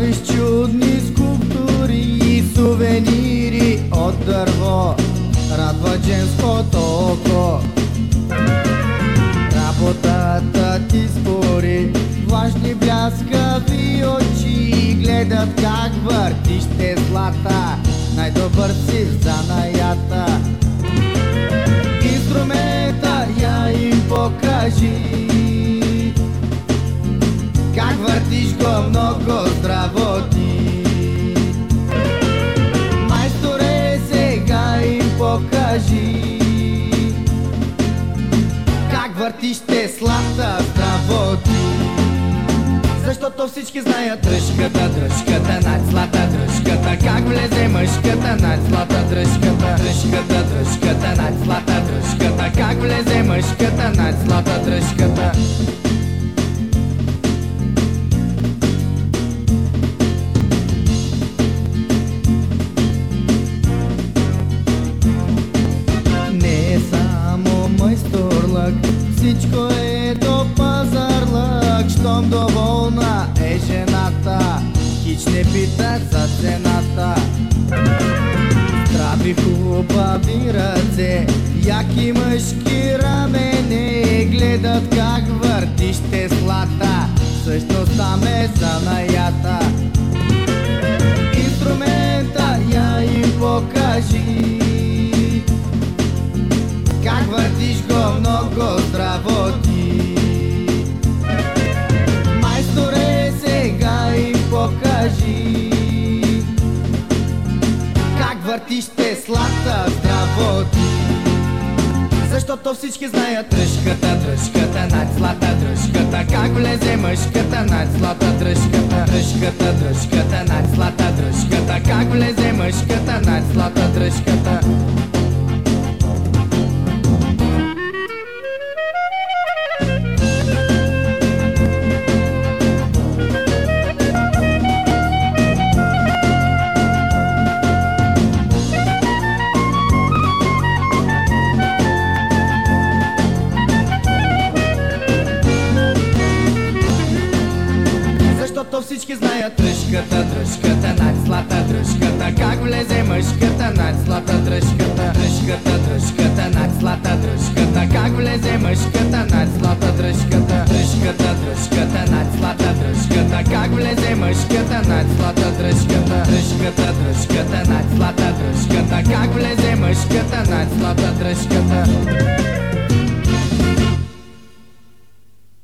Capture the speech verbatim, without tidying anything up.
Правиш чудни скулптури и сувенири от дърво, радва женското око. Работата ти спори, влажни бляскави очи гледат как въртиш те злата, най-добър си в занаята. Инструмента я им покажи, как въртиш го много здраво ти. Майсторе, сега им покажи, как въртиш теслата здраво ти. Защото всички знаят дръжката, дръжката над злата дръжката, как влезе мъжката над злата дръжката. Дръжката, дръжката над злата дръжката, как влезе мъжката над злата дръжката. Не е само майсторлък, всичко е до пазарлък. Щом доволна е жената, хич не пита за цената. Здрави хубави ръце, яки мъжки рамене гледат как въртиш теслата, всъщност там е занаята. Инструмента я им покажи, как въртиш го много здраво ти. Майсторе, сега им покажи, как въртиш теслата здраво ти. Защото всички знаят дръжката, дръжката над злата дръжката, как влезе мъжката над злата дръжката. Дръжката, дръжката над злата дръжката, как влезе мъжката над злата дръжката. Защото всички знаят дръжката, дръжката над злата дръжката, как влезе мъжката над злата дръжката. Дръжката, дръжката над злата дръжката, как влезе мъжката над злата дръжката. Дръжката, дръжката над злата дръжката, как влезе мъжката над злата дръжката. Дръжката, дръжката над злата дръжката, как влезе мъжката над злата дръжката.